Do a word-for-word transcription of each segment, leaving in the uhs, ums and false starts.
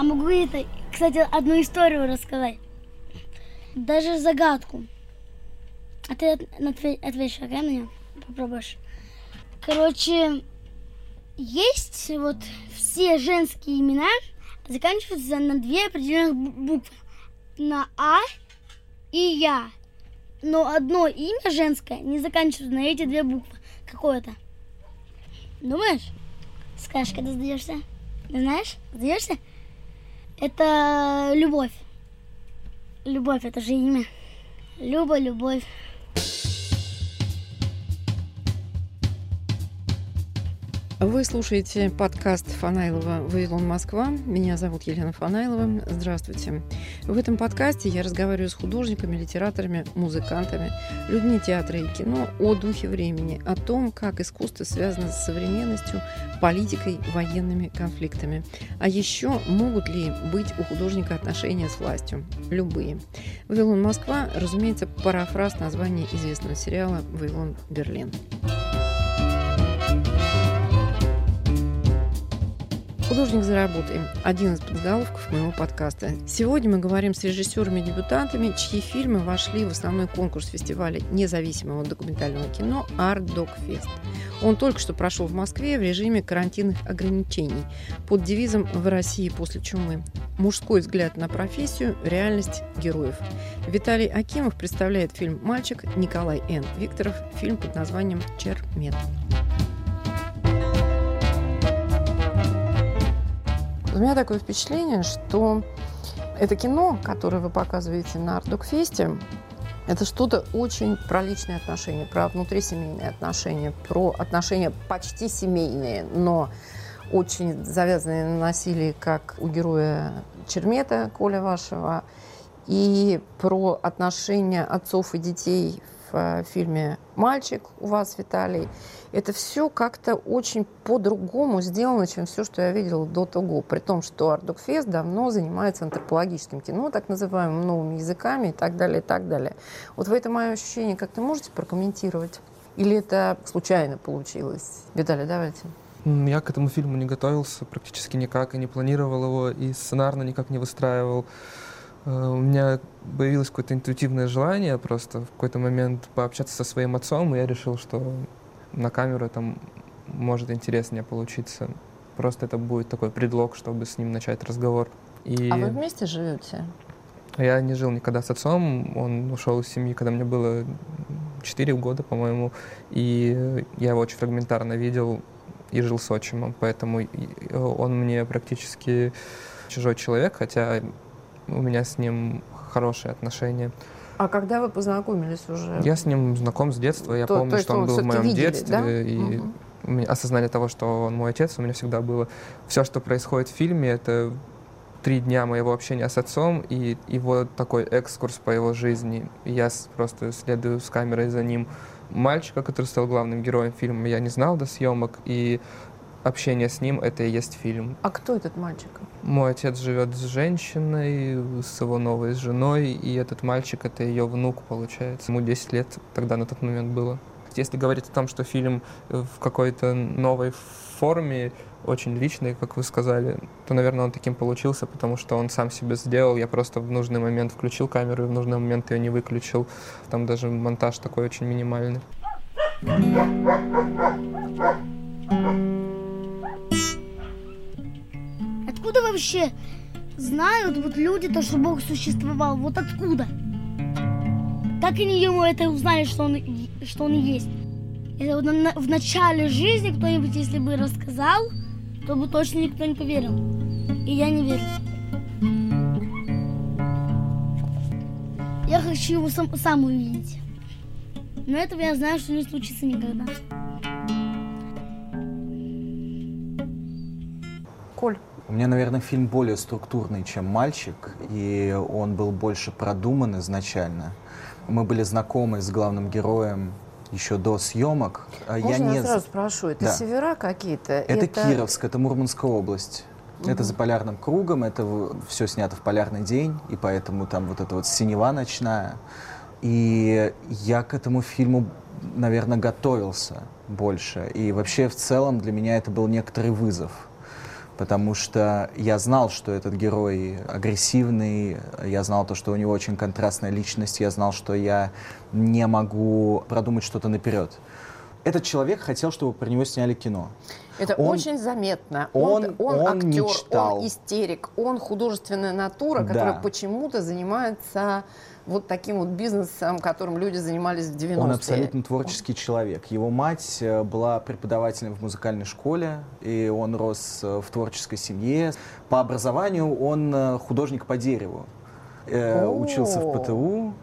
А могу это, кстати, одну историю рассказать. Даже загадку. А ты ответишь, ага, меня? Попробуешь. Короче, есть вот все женские имена заканчиваются на две определенных буквы. На А и Я. Но одно имя женское не заканчивается на эти две буквы. Какое это? Думаешь? Скажешь, когда сдаешься? Знаешь? Сдаешься? Это Любовь. Любовь, это же имя. Люба, Любовь. Вы слушаете подкаст Фанайлова «Вавилон, Москва». Меня зовут Елена Фанайлова. Здравствуйте. В этом подкасте я разговариваю с художниками, литераторами, музыкантами, людьми театра и кино о духе времени, о том, как искусство связано с современностью, политикой, военными конфликтами. А еще могут ли быть у художника отношения с властью? Любые. «Вавилон, Москва», разумеется, парафраз названия известного сериала «Вавилон, Берлин». «Художник за работой» – один из подзаголовков моего подкаста. Сегодня мы говорим с режиссерами-дебютантами, чьи фильмы вошли в основной конкурс фестиваля независимого документального кино «Арт Док Фест». Он только что прошел в Москве в режиме карантинных ограничений под девизом «В России после чумы». Мужской взгляд на профессию, реальность героев. Виталий Акимов представляет фильм «Мальчик», Николай Н. Викторов – фильм под названием «Чермет». У меня такое впечатление, что это кино, которое вы показываете на Арт Док Фесте, это что-то очень про личные отношения, про внутрисемейные отношения, про отношения почти семейные, но очень завязанные на насилии, как у героя Чермета, Коля вашего, и про отношения отцов и детей в фильме «Мальчик» у вас, Виталий. Это все как-то очень по-другому сделано, чем все, что я видела до того. При том, что Арт Док Фест давно занимается антропологическим кино, так называемым, новыми языками и так далее, и так далее. Вот вы это мое ощущение как-то можете прокомментировать? Или это случайно получилось? Виталий, давайте. Я к этому фильму не готовился практически никак, и не планировал его, и сценарно никак не выстраивал. У меня появилось какое-то интуитивное желание просто в какой-то момент пообщаться со своим отцом, и я решил, что на камеру там может интереснее получиться. Просто это будет такой предлог, чтобы с ним начать разговор. И а вы вместе живете? Я не жил никогда с отцом. Он ушел из семьи, когда мне было четыре года, по-моему. И я его очень фрагментарно видел и жил с отчимом. Поэтому он мне практически чужой человек, хотя у меня с ним хорошие отношения. А когда вы познакомились уже? Я с ним знаком с детства. Я то, помню, то есть что он был в моем видели, детстве. Да? И угу. осознание того, что он мой отец, у меня всегда было. Все, что происходит в фильме, это три дня моего общения с отцом и его такой экскурс по его жизни. Я просто следую с камерой за ним. Мальчика, который стал главным героем фильма, я не знал до съемок. И общение с ним — это и есть фильм. А кто этот мальчик? Мой отец живет с женщиной, с его новой женой, и этот мальчик — это ее внук, получается. Ему десять лет тогда на тот момент было. Если говорить о том, что фильм в какой-то новой форме, очень личный, как вы сказали, то, наверное, он таким получился, потому что он сам себе сделал. Я просто в нужный момент включил камеру и в нужный момент ее не выключил. Там даже монтаж такой очень минимальный. Откуда вообще знают вот люди то, что Бог существовал? Вот откуда? Как они ему это узнали, что он, что он есть? Это вот на, в начале жизни кто-нибудь, если бы рассказал, то бы точно никто не поверил. И я не верю. Я хочу его сам, сам увидеть. Но этого я знаю, что не случится никогда. Коль. У меня, наверное, фильм более структурный, чем «Мальчик», и он был больше продуман изначально. Мы были знакомы с главным героем еще до съемок. Можно я, не... я сразу спрошу, это да. севера какие-то? Это, это Кировск, это Мурманская область. Угу. Это за полярным кругом, это все снято в полярный день, и поэтому там вот эта вот синева ночная. И я к этому фильму, наверное, готовился больше. И вообще в целом для меня это был некоторый вызов. потому что я знал, что этот герой агрессивный, я знал то, что у него очень контрастная личность, я знал, что я не могу продумать что-то наперед. Этот человек хотел, чтобы про него сняли кино. Это он, очень заметно. Он, он, он, он актер, мечтал. он истерик, он художественная натура, которая Да. почему-то занимается вот таким вот бизнесом, которым люди занимались в девяностые. Он абсолютно творческий человек. Его мать была преподавателем в музыкальной школе, и он рос в творческой семье. По образованию он художник по дереву. Э, учился в ПТУ,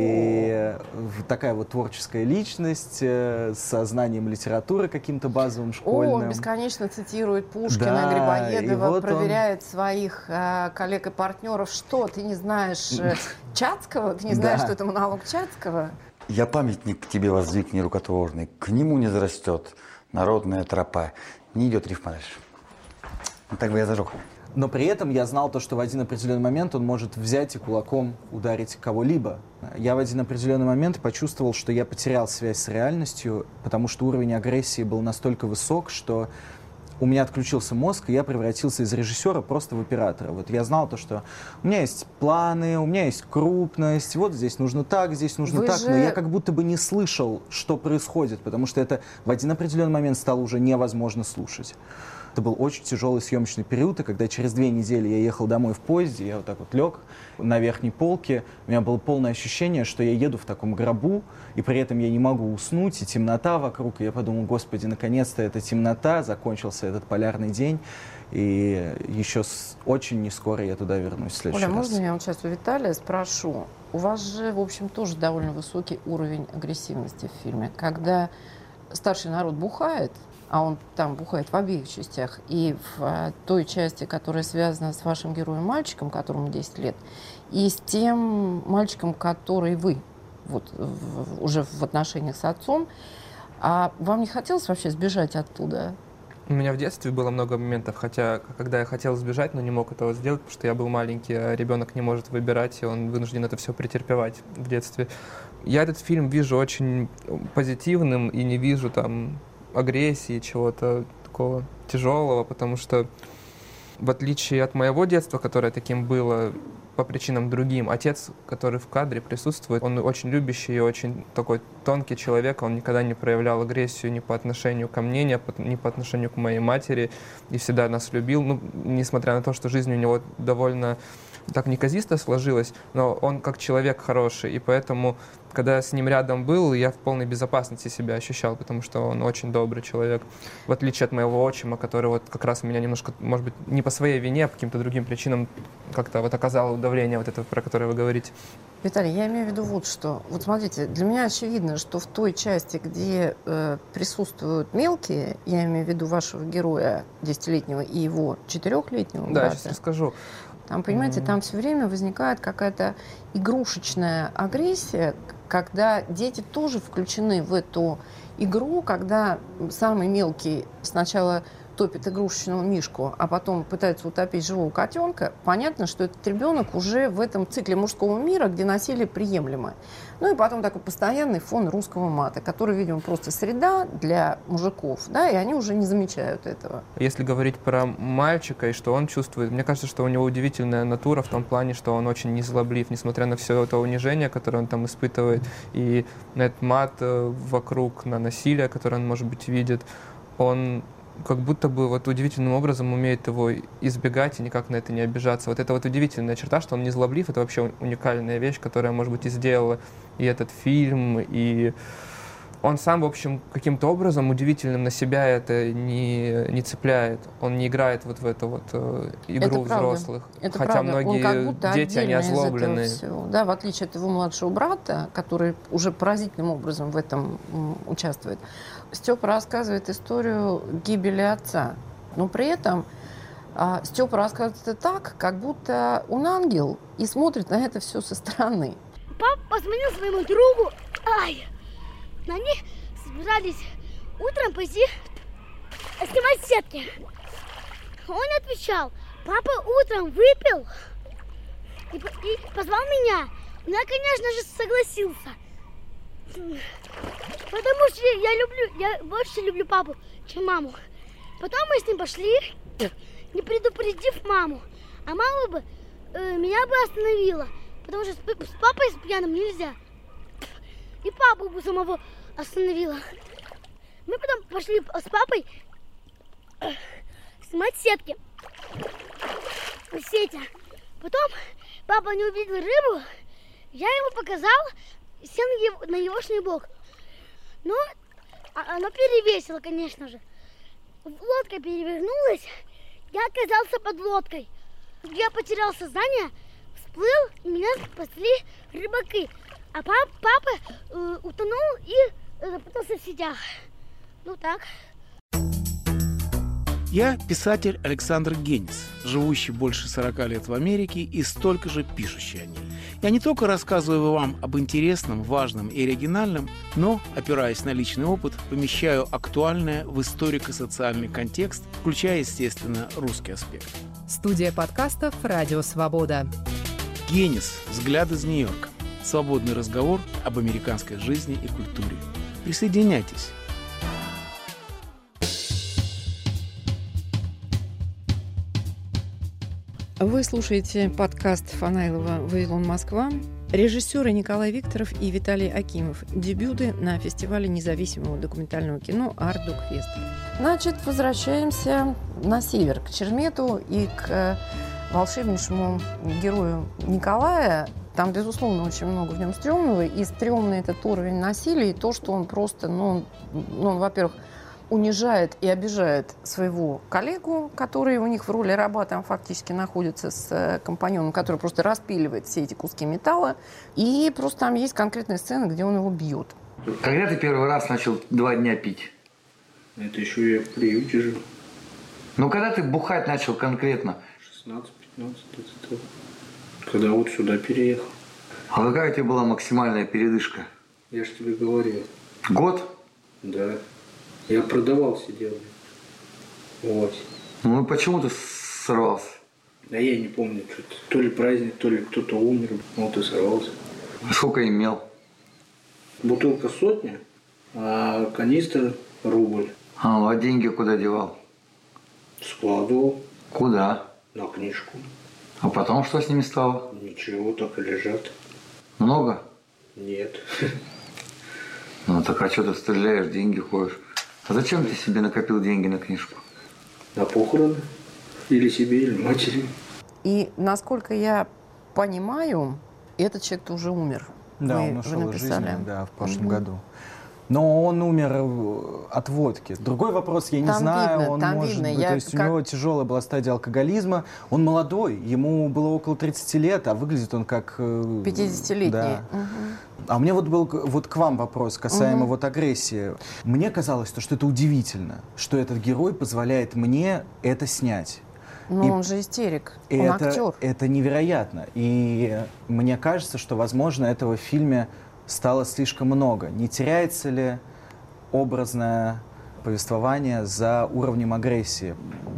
и такая вот творческая личность э, со знанием литературы каким-то базовым, школьным. О, он бесконечно цитирует Пушкина, Да, Грибоедова, вот проверяет он... своих э, коллег и партнеров. Что, ты не знаешь э, Чацкого? Ты не знаешь, Да. что это монолог Чацкого? Я памятник к тебе воздвиг нерукотворный, к нему не зарастет народная тропа, не идет рифма дальше. Вот так бы я зажег. Но при этом я знал то, что в один определенный момент он может взять и кулаком ударить кого-либо. Я в один определенный момент почувствовал, что я потерял связь с реальностью, потому что уровень агрессии был настолько высок, что у меня отключился мозг, и я превратился из режиссера просто в оператора. Вот я знал то, что у меня есть планы, у меня есть крупность, вот здесь нужно так, здесь нужно Вы так, же... но я как будто бы не слышал, что происходит, потому что это в один определенный момент стало уже невозможно слушать. Это был очень тяжелый съемочный период, и когда через две недели я ехал домой в поезде, я вот так вот лег на верхней полке, у меня было полное ощущение, что я еду в таком гробу, и при этом я не могу уснуть, и темнота вокруг, и я подумал, господи, наконец-то эта темнота, закончился этот полярный день, и еще с... очень не скоро я туда вернусь в следующий Оля, раз. можно я вот сейчас у Виталия спрошу? У вас же, в общем, тоже довольно высокий уровень агрессивности в фильме. Когда старший народ бухает, а он там бухает в обеих частях, и в той части, которая связана с вашим героем-мальчиком, которому десять лет, и с тем мальчиком, который вы, вот, в, уже в отношениях с отцом, а вам не хотелось вообще сбежать оттуда? У меня в детстве было много моментов, хотя когда я хотел сбежать, но не мог этого сделать, потому что я был маленький, а ребенок не может выбирать, и он вынужден это все претерпевать в детстве. Я этот фильм вижу очень позитивным и не вижу там агрессии, чего-то такого тяжелого, потому что в отличие от моего детства, которое таким было по причинам другим, отец, который в кадре присутствует, он очень любящий и очень такой тонкий человек, он никогда не проявлял агрессию ни по отношению ко мне, ни по, ни по отношению к моей матери, и всегда нас любил, ну, несмотря на то, что жизнь у него довольно так неказисто сложилась, но он как человек хороший, и поэтому, когда я с ним рядом был, я в полной безопасности себя ощущал, потому что он очень добрый человек, в отличие от моего отчима, который вот как раз меня немножко, может быть, не по своей вине, а по каким-то другим причинам как-то вот оказало давление вот это, про которое вы говорите. Виталий, я имею в виду вот что. Вот смотрите, для меня очевидно, что в той части, где э, присутствуют мелкие, я имею в виду вашего героя десятилетнего и его четырехлетнего Да, брата, я сейчас расскажу. там, понимаете, там все время возникает какая-то игрушечная агрессия, когда дети тоже включены в эту игру, когда самый мелкий сначала топит игрушечного мишку, а потом пытается утопить живого котенка, понятно, что этот ребенок уже в этом цикле мужского мира, где насилие приемлемо. Ну и потом такой постоянный фон русского мата, который, видимо, просто среда для мужиков, да, и они уже не замечают этого. Если говорить про мальчика и что он чувствует, мне кажется, что у него удивительная натура в том плане, что он очень незлоблив, несмотря на все это унижение, которое он там испытывает, и на этот мат вокруг, на насилие, которое он, может быть, видит, он как будто бы вот удивительным образом умеет его избегать и никак на это не обижаться. Вот это вот удивительная черта, что он не злоблив, это вообще уникальная вещь, которая, может быть, и сделала и этот фильм, и он сам, в общем, каким-то образом удивительным на себя это не, не цепляет. Он не играет вот в эту вот э, игру это взрослых. Это Хотя правда. многие Он как будто дети, они озлобленные. из этого всего. Да, в отличие от его младшего брата, который уже поразительным образом в этом м, участвует. Степа рассказывает историю гибели отца, но при этом а, Степа рассказывает это так, как будто он ангел и смотрит на это все со стороны. Папа позвонил своему другу. Ай! Они собирались утром пойти снимать сетки. Он отвечал: папа утром выпил и, и позвал меня. Я, конечно же, согласился. Потому что я люблю, я больше люблю папу, чем маму. Потом мы с ним пошли, не предупредив маму. А мама бы э, меня бы остановила, потому что с, с папой с пьяным нельзя. И папу бы самого остановила. Мы потом пошли с папой э, снимать сетки. Сети. Потом папа не увидел рыбу, я ему показал, сел на его, на его шлейбок. Но оно перевесило, конечно же. Лодка перевернулась, я оказался под лодкой. Я потерял сознание, всплыл, и меня спасли рыбаки. А пап, папа э, утонул и э, запутался в сетях. Ну так. Я писатель Александр Генис, живущий больше сорока лет в Америке и столько же пишущий о ней. Я не только рассказываю вам об интересном, важном и оригинальном, но, опираясь на личный опыт, помещаю актуальное в историко-социальный контекст, включая, естественно, русский аспект. Студия подкастов «Радио Свобода». Генис. Взгляд из Нью-Йорка. Свободный разговор об американской жизни и культуре. Присоединяйтесь. Вы слушаете подкаст Фанайлова «Вавилон, Москва». Режиссеры Николай Викторов и Виталий Акимов. Дебюты на фестивале независимого документального кино «Арт-Докфест». Значит, возвращаемся на север, к Чермету и к волшебнейшему герою Николая. Там, безусловно, очень много в нем стрёмного. И стрёмный этот уровень насилия, и то, что он просто, ну, ну он, во-первых, унижает и обижает своего коллегу, который у них в роли раба там фактически находится с компаньоном, который просто распиливает все эти куски металла. И просто там есть конкретная сцена, где он его бьет. Когда ты первый раз начал два дня пить? Это еще я в приюте жил. Ну, когда ты бухать начал конкретно? шестнадцать-пятнадцать, это когда вот сюда переехал. А какая у тебя была максимальная передышка? Я же тебе говорил. Год? Да. Я продавал, сидел. Вот. Ну и почему ты сорвался? Да я не помню, что-то. То ли праздник, то ли кто-то умер. Вот и сорвался. А сколько имел? Бутылка сотня, а канистра рубль. А, а деньги куда девал? Складывал. Куда? На книжку. А потом что с ними стало? Ничего, так и лежат. Много? Нет. Ну так а что ты стреляешь, деньги ходишь? А зачем ты себе накопил деньги на книжку? На похороны. Или себе, или матери. И, насколько я понимаю, этот человек уже умер. Да, вы, он ушел из жизни, да, в прошлом угу. году. Но он умер от водки. Другой вопрос, я не там знаю, видно, он там может видно. быть, Я то есть как... у него тяжелая была стадия алкоголизма. Он молодой, ему было около тридцати лет, а выглядит он как... пятидесятилетний. Да. Угу. А мне вот был вот к вам вопрос касаемо угу. вот агрессии. Мне казалось, что это удивительно, что этот герой позволяет мне это снять. Но и он же истерик, он это, актер. Это невероятно. И мне кажется, что, возможно, этого в фильме стало слишком много. Не теряется ли образное повествование за уровнем агрессии?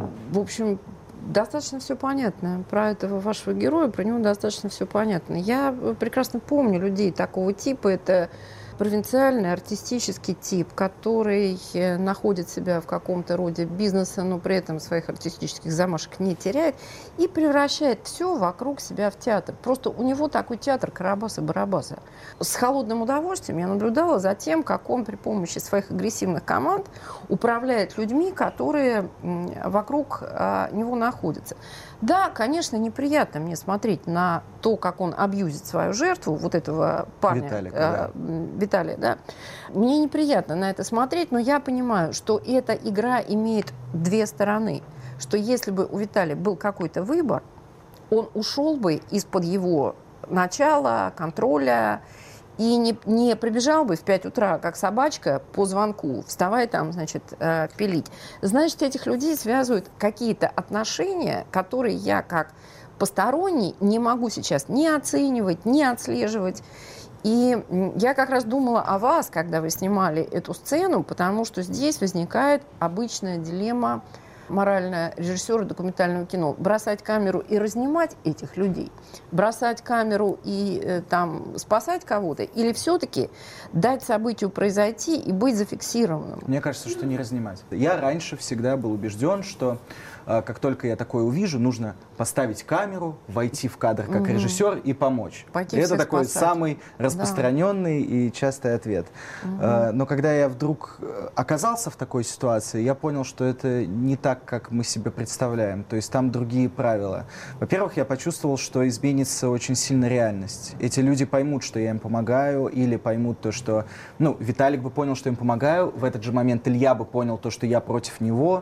В общем, достаточно все понятно. Про этого вашего героя, про него достаточно все понятно. Я прекрасно помню людей такого типа. Это провинциальный артистический тип, который находит себя в каком-то роде бизнеса, но при этом своих артистических замашек не теряет и превращает все вокруг себя в театр. Просто у него такой театр Карабаса-Барабаса. С холодным удовольствием я наблюдала за тем, как он при помощи своих агрессивных команд управляет людьми, которые вокруг него находятся. Да, конечно, неприятно мне смотреть на то, как он абьюзит свою жертву, вот этого парня, Виталика, э, да. Виталия, да. Мне неприятно на это смотреть, но я понимаю, что эта игра имеет две стороны. Что если бы у Виталия был какой-то выбор, он ушел бы из-под его начала, контроля, и не, не прибежал бы в пять утра, как собачка, по звонку, вставай там, значит, э, пилить. Значит, этих людей связывают какие-то отношения, которые я как посторонний не могу сейчас ни оценивать, ни отслеживать. И я как раз думала о вас, когда вы снимали эту сцену, потому что здесь возникает обычная дилемма моральная режиссера документального кино. Бросать камеру и разнимать этих людей, бросать камеру и э, там спасать кого-то, или все-таки дать событию произойти и быть зафиксированным? Мне кажется, что не разнимать. Я раньше всегда был убежден, что э, как только я такое увижу, нужно поставить камеру, войти в кадр как угу. режиссер и помочь. Пойти это такой спасать. самый распространенный да. и частый ответ. Угу. Э, но когда я вдруг оказался в такой ситуации, я понял, что это не так, как мы себе представляем. То есть там другие правила. Во-первых, я почувствовал, что изменится очень сильно реальность. Эти люди поймут, что я им помогаю, или поймут то, что... Ну, Виталик бы понял, что я им помогаю, в этот же момент Илья бы понял то, что я против него,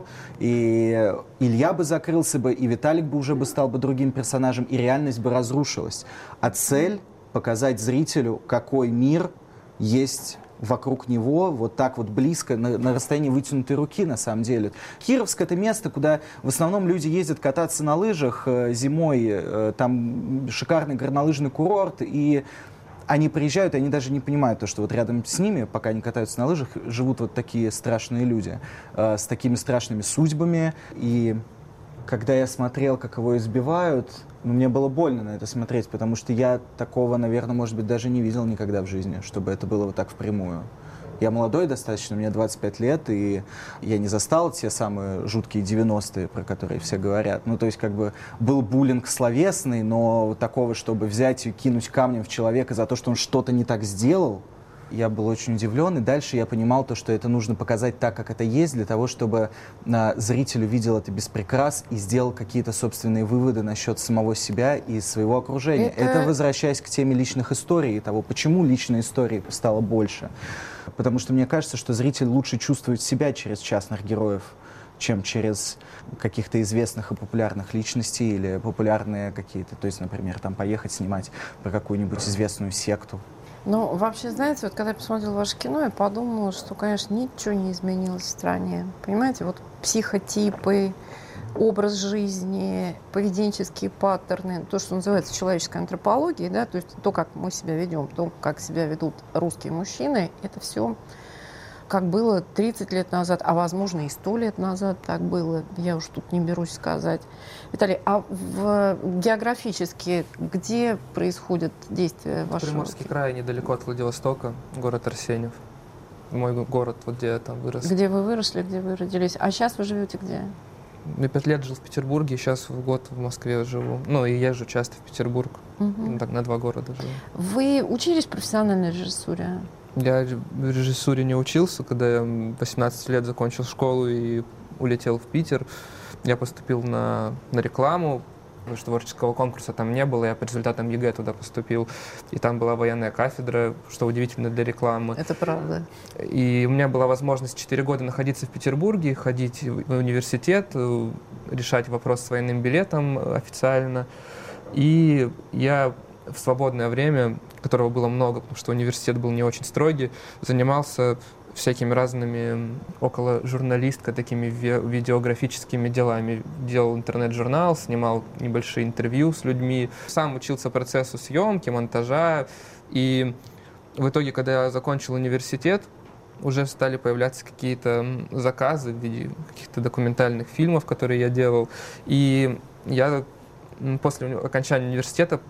и Илья бы закрылся бы, и Виталик бы уже бы стал бы другим персонажем, и реальность бы разрушилась. А цель — показать зрителю, какой мир есть вокруг него, вот так вот близко, на, на расстоянии вытянутой руки, на самом деле. Кировск — это место, куда в основном люди ездят кататься на лыжах э, зимой, э, там шикарный горнолыжный курорт, и они приезжают, и они даже не понимают то, что вот рядом с ними, пока они катаются на лыжах, живут вот такие страшные люди, э, с такими страшными судьбами. И когда я смотрел, как его избивают, ну, мне было больно на это смотреть, потому что я такого, наверное, может быть, даже не видел никогда в жизни, чтобы это было вот так впрямую. Я молодой достаточно, мне двадцать пять лет, и я не застал те самые жуткие девяностые, про которые все говорят. Ну, то есть, как бы, был буллинг словесный, но такого, чтобы взять и кинуть камнем в человека за то, что он что-то не так сделал, я был очень удивлен, и дальше я понимал то, что это нужно показать так, как это есть, для того, чтобы а, зритель увидел это без прикрас и сделал какие-то собственные выводы насчет самого себя и своего окружения. Это, это возвращаясь к теме личных историй и того, почему личной истории стало больше. Потому что мне кажется, что зритель лучше чувствует себя через частных героев, чем через каких-то известных и популярных личностей или популярные какие-то, то есть, например, там поехать снимать про какую-нибудь известную секту. Ну, вообще, знаете, вот когда я посмотрела ваше кино, я подумала, что, конечно, ничего не изменилось в стране. Понимаете, вот психотипы, образ жизни, поведенческие паттерны, то, что называется человеческой антропологией, да, то есть то, как мы себя ведем, то, как себя ведут русские мужчины, это все как было тридцать лет назад, а возможно и сто лет назад так было, я уж тут не берусь сказать. Виталий, а в, географически где происходит действие вашего? Приморский край, недалеко от Владивостока, город Арсеньев. Мой город, вот где я там вырос. Где вы выросли, где вы родились. А сейчас вы живете где? Я пять лет жил в Петербурге, сейчас в год в Москве живу. Ну, и езжу часто в Петербург. Угу. Так, на два города живу. Вы учились в профессиональной режиссуре? Я в режиссуре не учился. Когда я в восемнадцать лет закончил школу и улетел в Питер, я поступил на, на рекламу, потому что творческого конкурса там не было. Я по результатам ЕГЭ туда поступил. И там была военная кафедра, что удивительно для рекламы. Это правда. И у меня была возможность четыре года находиться в Петербурге, ходить в университет, решать вопрос с военным билетом официально. И я в свободное время, которого было много, потому что университет был не очень строгий, занимался всякими разными около журналистка, такими ви- видеографическими делами. Делал интернет-журнал, снимал небольшие интервью с людьми. Сам учился процессу съемки, монтажа. И в итоге, когда я закончил университет, уже стали появляться какие-то заказы в виде каких-то документальных фильмов, которые я делал. И я после окончания университета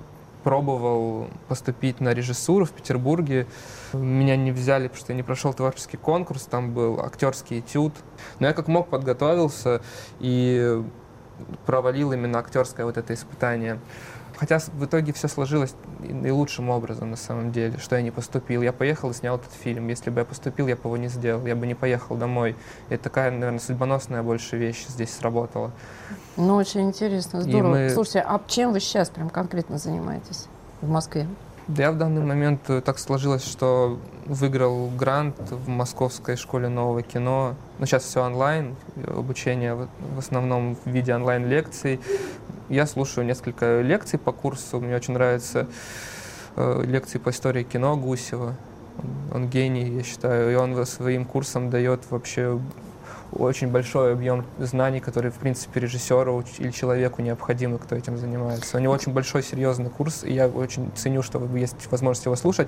пробовал поступить на режиссуру в Петербурге. Меня не взяли, потому что я не прошел творческий конкурс, там был актерский этюд. Но я как мог подготовился и провалил именно актерское вот это испытание. Хотя в итоге все сложилось наилучшим образом на самом деле, что я не поступил. Я поехал и снял этот фильм. Если бы я поступил, я бы его не сделал. Я бы не поехал домой. И такая, наверное, судьбоносная больше вещь здесь сработала. Ну, очень интересно, здорово. Мы... Слушайте, а чем вы сейчас прям конкретно занимаетесь в Москве? Да я в данный момент так сложилось, что выиграл грант в Московской школе нового кино. Но сейчас все онлайн, обучение в основном в виде онлайн-лекций. Я слушаю несколько лекций по курсу. Мне очень нравятся э, лекции по истории кино Гусева. Он, он гений, я считаю. И он своим курсом дает вообще очень большой объем знаний, которые, в принципе, режиссеру или человеку необходимы, кто этим занимается. У него очень большой, серьезный курс, и я очень ценю, что есть возможность его слушать.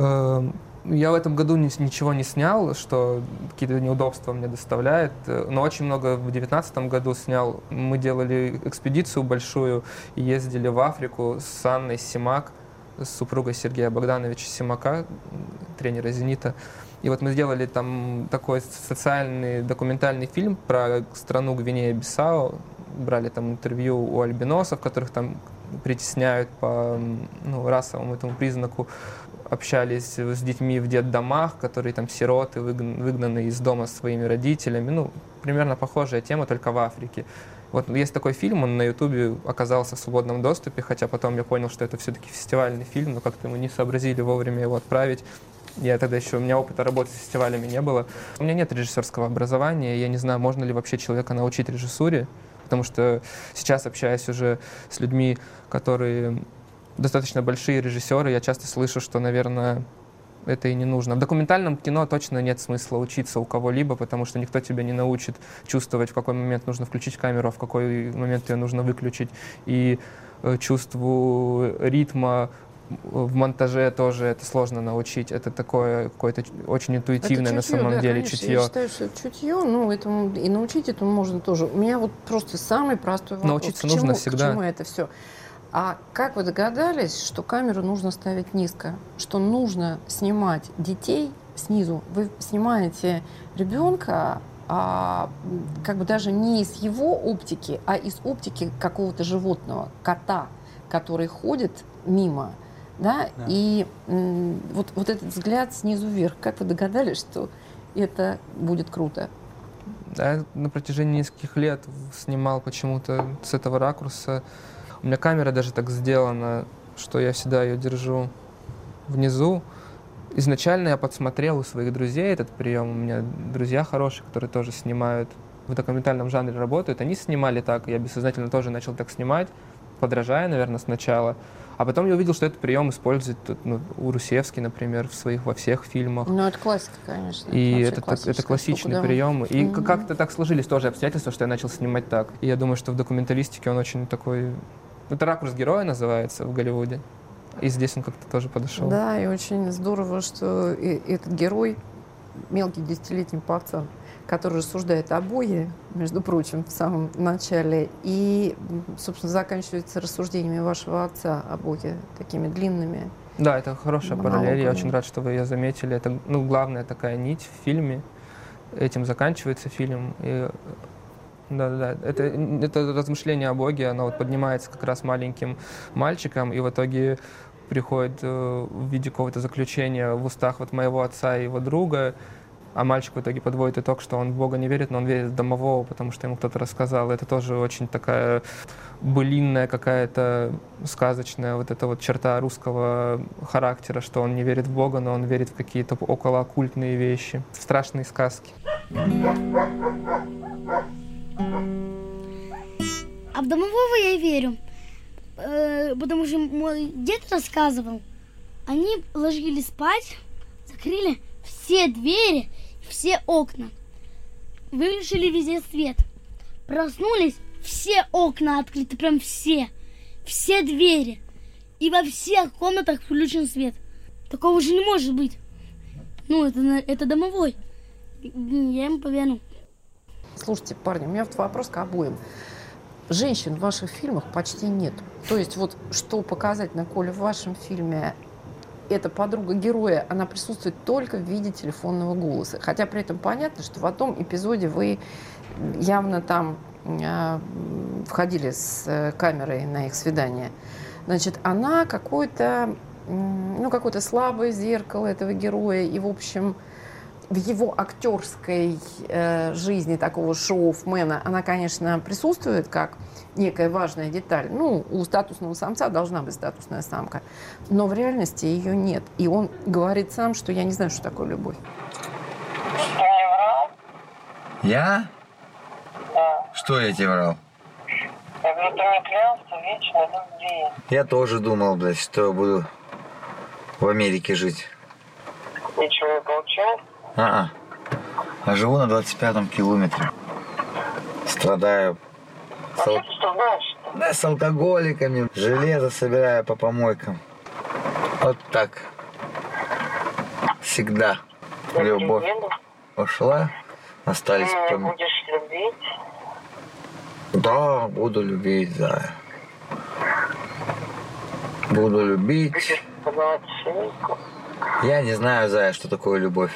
Я в этом году ничего не снял, что какие-то неудобства мне доставляет, но очень много в две тысячи девятнадцатом году снял. Мы делали экспедицию большую и ездили в Африку с Анной Симак. с супругой Сергея Богдановича Симака, тренера «Зенита». И вот мы сделали там такой социальный документальный фильм про страну Гвинея-Бисау. Брали там интервью у альбиносов, которых там притесняют по ну, расовому этому признаку. Общались с детьми в детдомах, которые там сироты, выгнаны из дома своими родителями. Ну, примерно похожая тема, только в Африке. Вот есть такой фильм, он на Ютубе оказался в свободном доступе, хотя потом я понял, что это все-таки фестивальный фильм, но как-то мы не сообразили вовремя его отправить. Я тогда еще, у меня опыта работы с фестивалями не было. У меня нет режиссерского образования, я не знаю, можно ли вообще человека научить режиссуре, потому что сейчас, общаясь уже с людьми, которые достаточно большие режиссеры, я часто слышу, что, наверное, это и не нужно. В документальном кино точно нет смысла учиться у кого-либо, потому что никто тебя не научит чувствовать, в какой момент нужно включить камеру, а в какой момент ее нужно выключить. И э, чувству ритма в монтаже тоже это сложно научить. Это такое какое-то очень интуитивное это чутье, на самом да, деле конечно. чутье. Я считаю, что это чутье, ну, этому, и научить этому можно тоже. У меня вот просто самый простой вопрос. Научиться к чему, нужно всегда. К чему это все? А как вы догадались, что камеру нужно ставить низко? Что нужно снимать детей снизу? Вы снимаете ребенка, а, как бы даже не из его оптики, а из оптики какого-то животного, кота, который ходит мимо. Да? Да. И м, вот, вот этот взгляд снизу вверх. Как вы догадались, что это будет круто? Да, я на протяжении нескольких лет снимал почему-то с этого ракурса. У меня камера даже так сделана, что я всегда ее держу внизу. Изначально я подсмотрел у своих друзей этот прием. У меня друзья хорошие, которые тоже снимают, в документальном жанре работают. Они снимали так, я бессознательно тоже начал так снимать, подражая, наверное, сначала. А потом я увидел, что этот прием использует ну, Урусевский, например, в своих, во всех фильмах. Ну, это классика, конечно. И это, это, это классичный штука, прием. Да. И mm-hmm. как-то так сложились тоже обстоятельства, что я начал снимать так. И я думаю, что в документалистике он очень такой... Это ракурс героя называется в Голливуде. И здесь он как-то тоже подошел. Да, и очень здорово, что этот герой, мелкий десятилетний пацан, который рассуждает о Боге, между прочим, в самом начале, и, собственно, заканчивается рассуждениями вашего отца о Боге, такими длинными. Да, это хорошая монологами. параллель, я очень рад, что вы ее заметили. Это, ну, главная такая нить в фильме. Этим заканчивается фильм. И, да, да, да. Это, это размышление о Боге, оно вот поднимается как раз маленьким мальчиком, и в итоге приходит э, в виде какого-то заключения в устах вот моего отца и его друга. А мальчик в итоге подводит итог, что он в Бога не верит, но он верит в домового, потому что ему кто-то рассказал. Это тоже очень такая былинная какая-то сказочная вот эта вот черта русского характера, что он не верит в Бога, но он верит в какие-то околооккультные вещи, в страшные сказки. А в домового я верю, потому что мой дед рассказывал, они ложились спать, закрыли все двери, все окна. Выключили везде свет. Проснулись, все окна открыты, прям все. Все двери. И во всех комнатах включен свет. Такого же не может быть. Ну, это, это домовой. Я ему поверю. Слушайте, парни, у меня вот вопрос к обоим. Женщин в ваших фильмах почти нет. То есть вот что показательно, Коля, в вашем фильме... Эта подруга героя, она присутствует только в виде телефонного голоса. Хотя при этом понятно, что в одном эпизоде вы явно там э, входили с э, камерой на их свидание. Значит, она какое-то, э, ну, какое-то слабое зеркало этого героя. И, в общем, в его актерской э, жизни такого шоуфмена она, конечно, присутствует как некая важная деталь. Ну, у статусного самца должна быть статусная самка. Но в реальности ее нет. И он говорит сам, что я не знаю, что такое любовь. Ты мне врал? Я? Да. Что я тебе врал? Я говорю, ты мне клялся вечной любви. Я тоже думал, блядь, что я буду в Америке жить. Ничего не получилось? А-а. А живу на двадцать пятом километре. Страдаю. А что ты страдаешь-то? Да, с алкоголиками. Железо собираю по помойкам. Вот так. Всегда. Я любовь приеду. Ушла. Остались Ты меня пом... будешь любить? Да, буду любить, да. Буду любить. Будешь поцеловать шейку. Я не знаю, Зая, что такое любовь.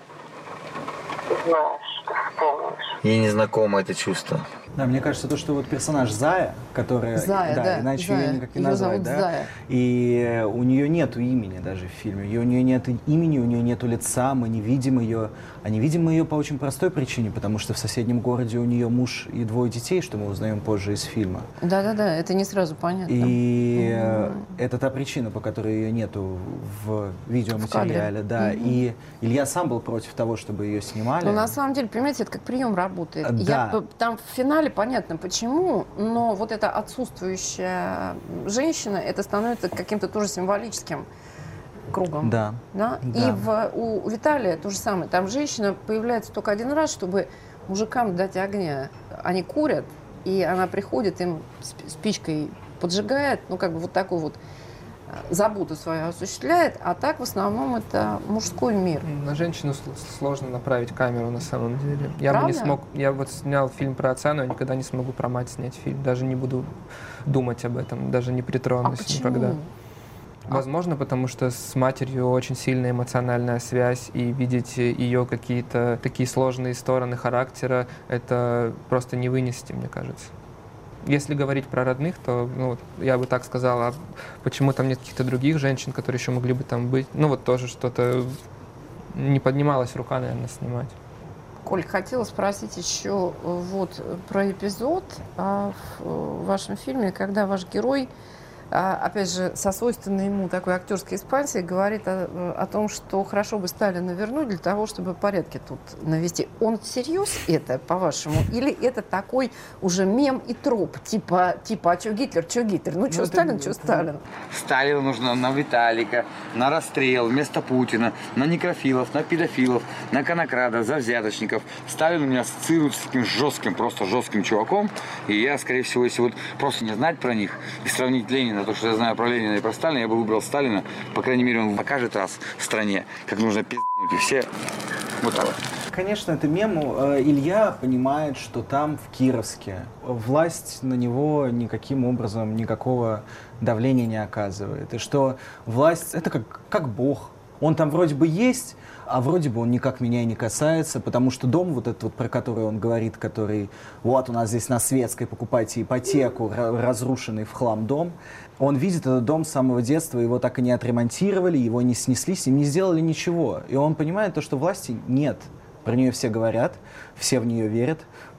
Ты знаешь, ты вспомнишь. Ей не знакомо это чувство. Да, мне кажется, то, что вот персонаж Зая, которая... Зая, да, да, иначе Зая. ее никак не Её назвать, зовут да? Зая. И у нее нету имени даже в фильме. Ее, у нее нет имени, у нее нету лица, мы не видим ее. А не видим мы ее по очень простой причине, потому что в соседнем городе у нее муж и двое детей, что мы узнаем позже из фильма. Да-да-да, это не сразу понятно. И Mm-hmm. это та причина, по которой ее нету в видеоматериале. В да. Mm-hmm. И Илья сам был против того, чтобы ее снимали. Ну, на самом деле, понимаете, это как прием работает. Да. Я, там в финале понятно, почему, но вот эта отсутствующая женщина, это становится каким-то тоже символическим кругом. Да. Да? Да. И в, у Виталия то же самое. Там женщина появляется только один раз, чтобы мужикам дать огня. Они курят, и она приходит, им спичкой поджигает, ну, как бы вот такой вот заботу свою осуществляет, а так в основном это мужской мир. На женщину сложно направить камеру на самом деле. Я Правда? бы не смог, я вот снял фильм про отца, но я никогда не смогу про мать снять фильм, даже не буду думать об этом, даже не притронусь А почему? никогда. Возможно, потому что с матерью очень сильная эмоциональная связь, и видеть ее какие-то такие сложные стороны характера, это просто не вынести, мне кажется. Если говорить про родных, то ну, я бы так сказал, а почему там нет каких-то других женщин, которые еще могли бы там быть? Ну вот тоже что-то не поднималась рука, наверное, снимать. Коль, хотела спросить еще вот про эпизод а, в вашем фильме, когда ваш герой, а, опять же, со свойственной ему такой актерской экспансией, говорит о, о том, что хорошо бы Сталина вернуть для того, чтобы порядки тут навести. Он всерьез это, по-вашему? Или это такой уже мем и троп? Типа, типа а что Гитлер, что Гитлер? Ну, что Сталин, что Сталин? Сталину нужно на Виталика, на расстрел вместо Путина, на некрофилов, на педофилов, на конокрадов, завзяточников. Сталин у меня ассоциируется с таким жестким, просто жестким чуваком. И я, скорее всего, если вот просто не знать про них и сравнить Ленина, то, что я знаю про Ленина и про Сталина, я бы выбрал Сталина. По крайней мере, он покажет раз в стране, как нужно пизднуть. И все вот так вот. Конечно, это мем. Илья понимает, что там, в Кировске, власть на него никаким образом никакого давления не оказывает. И что власть — это как, как Бог. Он там вроде бы есть, а вроде бы он никак меня и не касается, потому что дом вот этот вот, про который он говорит, который вот у нас здесь на Светской, покупайте ипотеку, разрушенный в хлам дом, он видит этот дом с самого детства, его так и не отремонтировали, его не снесли, с ним не сделали ничего. И он понимает то, что власти нет. Про нее все говорят, все в нее верят,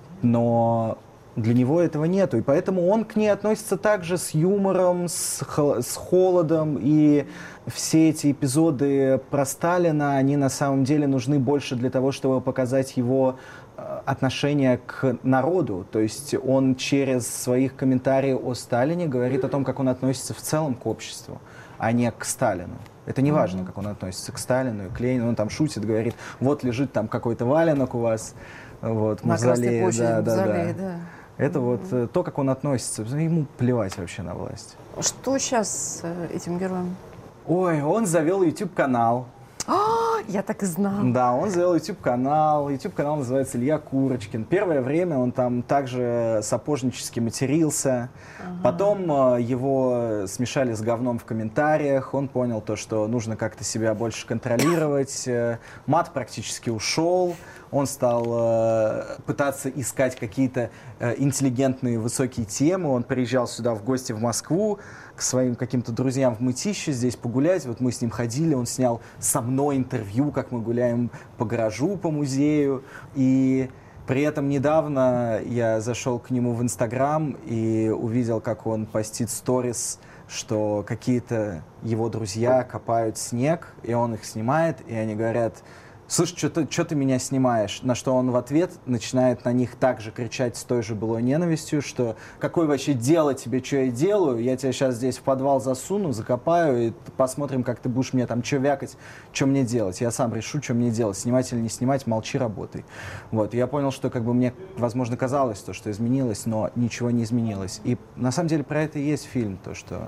но для него этого нету. И поэтому он к ней относится также с юмором, с, хол- с холодом. И все эти эпизоды про Сталина, они на самом деле нужны больше для того, чтобы показать его отношение к народу. То есть он через своих комментариев о Сталине говорит о том, как он относится в целом к обществу, а не к Сталину. Это не важно, как он относится к Сталину и к Ленину. Он там шутит, говорит, вот лежит там какой-то валенок у вас, вот, в мавзолее. Да, да, да. Да. Это mm-hmm. вот то, как он относится. Ему плевать вообще на власть. Что сейчас с этим героем? Ой, он завел YouTube-канал. А, я так и знала. Да, он завел YouTube-канал. YouTube-канал называется Илья Курочкин. Первое время он там также сапожнически матерился. Ага. Потом э, его смешали с говном в комментариях. Он понял то, что нужно как-то себя больше контролировать. Мат практически ушел. Он стал э, пытаться искать какие-то э, интеллигентные высокие темы. Он приезжал сюда в гости в Москву к своим каким-то друзьям в Мытище, здесь погулять. Вот мы с ним ходили, он снял со мной интервью, как мы гуляем по гаражу, по музею. И при этом недавно я зашел к нему в Инстаграм и увидел, как он постит сторис, что какие-то его друзья копают снег, и он их снимает, и они говорят: слушай, что ты, что ты меня снимаешь? На что он в ответ начинает на них также кричать с той же былой ненавистью, что какое вообще дело тебе, что я делаю? Я тебя сейчас здесь в подвал засуну, закопаю, и посмотрим, как ты будешь мне там что вякать, что мне делать. Я сам решу, что мне делать. Снимать или не снимать, молчи, работай. Вот. И я понял, что как бы мне, возможно, казалось то, что изменилось, но ничего не изменилось. И на самом деле про это и есть фильм, то, что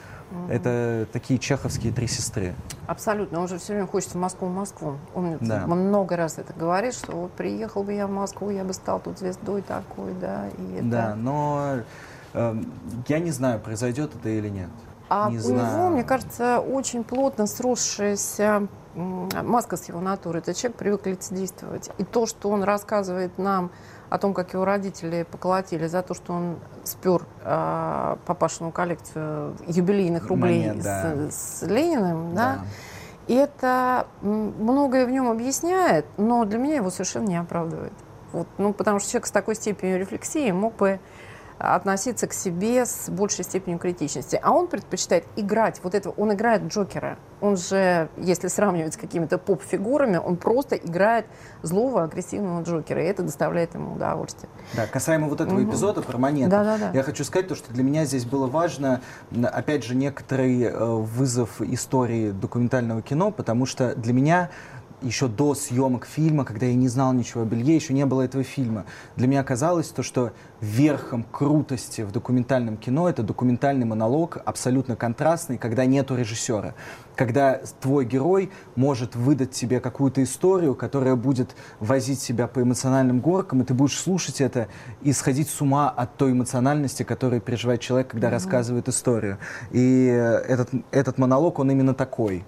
это такие чеховские три сестры. Абсолютно. Он же все время хочет в Москву, в Москву. Он да. много раз это говорит, что вот приехал бы я в Москву, я бы стал тут звездой такой, да. И это... Да, но э, я не знаю, произойдет это или нет. А Не у знаю. него, мне кажется, очень плотно сросшаяся м, маска с его натуры. Этот человек привык лицедействовать. И то, что он рассказывает нам о том, как его родители поколотили за то, что он спер э, папашину коллекцию юбилейных рублей Монет, да. с, с Лениным, да, Да. и это м, многое в нем объясняет, но для меня его совершенно не оправдывает. Вот, ну, потому что человек с такой степенью рефлексии мог бы относиться к себе с большей степенью критичности. А он предпочитает играть вот этого. Он играет Джокера. Он же, если сравнивать с какими-то поп-фигурами, он просто играет злого, агрессивного Джокера. И это доставляет ему удовольствие. Да, касаемо вот этого Мгм. эпизода про монеты, Да, да, да. я хочу сказать то, что для меня здесь было важно, н- опять же, некоторый э, вызов истории документального кино, потому что для меня еще до съемок фильма, когда я не знал ничего о Белье, еще не было этого фильма. Для меня казалось то, что верхом крутости в документальном кино это документальный монолог, абсолютно контрастный, когда нету режиссера. Когда твой герой может выдать тебе какую-то историю, которая будет возить себя по эмоциональным горкам, и ты будешь слушать это и сходить с ума от той эмоциональности, которую переживает человек, когда Мгм. рассказывает историю. И э, этот, этот монолог, он именно такой.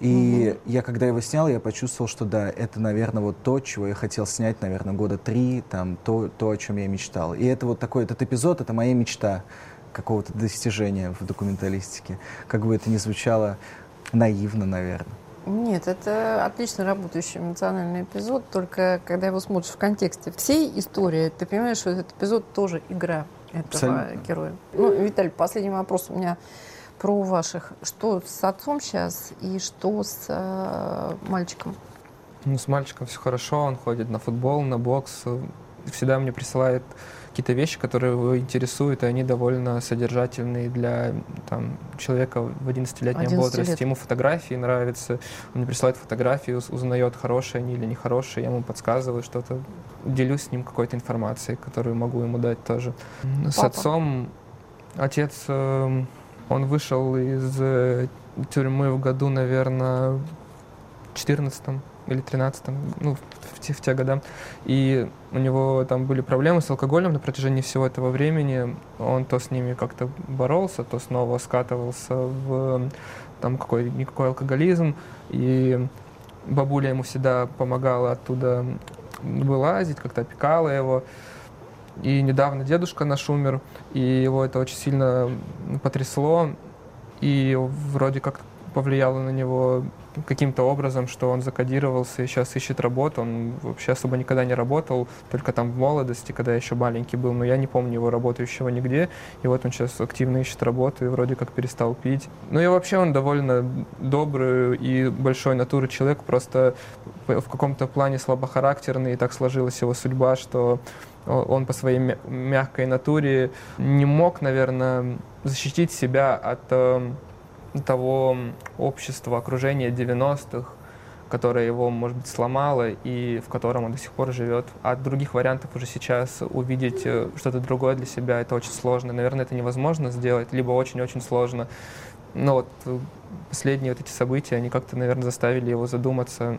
И я, когда его снял, я почувствовал, что да, это, наверное, вот то, чего я хотел снять, наверное, года три, там, то, то, о чем я мечтал. И это вот такой, этот эпизод, это моя мечта какого-то достижения в документалистике. Как бы это ни звучало наивно, наверное. Нет, это отлично работающий эмоциональный эпизод, только когда его смотришь в контексте всей истории, ты понимаешь, что этот эпизод тоже игра этого Абсолютно. героя. Ну, Виталий, последний вопрос у меня про ваших. Что с отцом сейчас и что с э, мальчиком? Ну, с мальчиком все хорошо, он ходит на футбол, на бокс. Всегда мне присылает какие-то вещи, которые его интересуют, и они довольно содержательные для там, человека в одиннадцатилетнем одиннадцать возрасте. лет. Ему фотографии нравятся, он мне присылает фотографии, уз- узнает, хорошие они или нехорошие, я ему подсказываю что-то, делюсь с ним какой-то информацией, которую могу ему дать тоже. С Папа. отцом отец, э, он вышел из э, тюрьмы в году, наверное, четырнадцатом или тринадцатом, ну, в те, в те года. И у него там были проблемы с алкоголем на протяжении всего этого времени. Он то с ними как-то боролся, то снова скатывался в там какой-никакой алкоголизм. И бабуля ему всегда помогала оттуда вылазить, как-то опекала его. И недавно дедушка наш умер, и его это очень сильно потрясло. И вроде как повлияло на него каким-то образом, что он закодировался и сейчас ищет работу. Он вообще особо никогда не работал, только там в молодости, когда я еще маленький был, но я не помню его работающего нигде. И вот он сейчас активно ищет работу и вроде как перестал пить. Ну и вообще он довольно добрый и большой натуры человек, просто в каком-то плане слабохарактерный, и так сложилась его судьба, что он по своей мя- мягкой натуре не мог, наверное, защитить себя от э, того общества, окружения девяностых, которое его, может быть, сломало и в котором он до сих пор живет. А других вариантов уже сейчас увидеть э, что-то другое для себя, это очень сложно. Наверное, это невозможно сделать, либо очень-очень сложно. Но вот э, последние вот эти события, они как-то, наверное, заставили его задуматься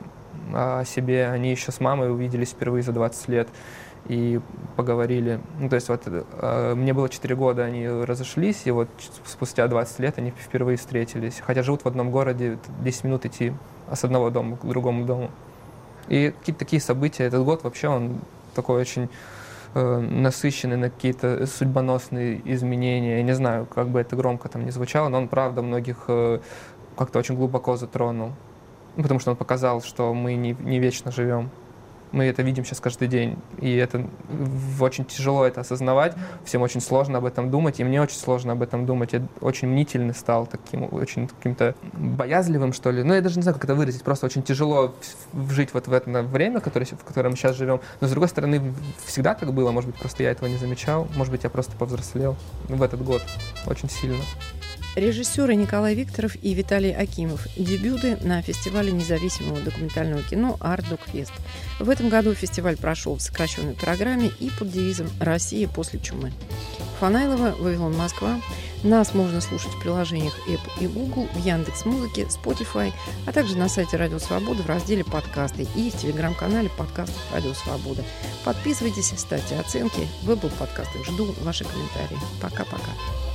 о себе. Они еще с мамой увиделись впервые за двадцать лет и поговорили. Ну, то есть вот э, мне было четыре года, они разошлись, и вот ч- спустя двадцать лет они впервые встретились. Хотя живут в одном городе, десять минут идти с одного дома к другому дому. И какие-то такие события. Этот год вообще он такой очень э, насыщенный на какие-то судьбоносные изменения. Я не знаю, как бы это громко там не звучало, но он, правда, многих э, как-то очень глубоко затронул. Ну, потому что он показал, что мы не, не вечно живем. Мы это видим сейчас каждый день, и это в- очень тяжело это осознавать, всем очень сложно об этом думать, и мне очень сложно об этом думать. Я очень мнительный стал, таким, очень каким-то боязливым, что ли. Ну, я даже не знаю, как это выразить, просто очень тяжело в- жить вот в это время, которое, в котором мы сейчас живем. Но, с другой стороны, всегда так было, может быть, просто я этого не замечал, может быть, я просто повзрослел в этот год очень сильно. Режиссеры Николай Викторов и Виталий Акимов. Дебюты на фестивале независимого документального кино «Арт-Докфест». В этом году фестиваль прошел в сокращенной программе и под девизом «Россия после чумы». Фанайлова, Вавилон, Москва. Нас можно слушать в приложениях Apple и Google, в Яндекс.Музыке, Spotify, а также на сайте Радио Свобода в разделе «Подкасты» и в телеграм-канале подкастов Радио Свобода. Подписывайтесь, ставьте оценки. В Apple подкастах жду ваши комментарии. Пока-пока.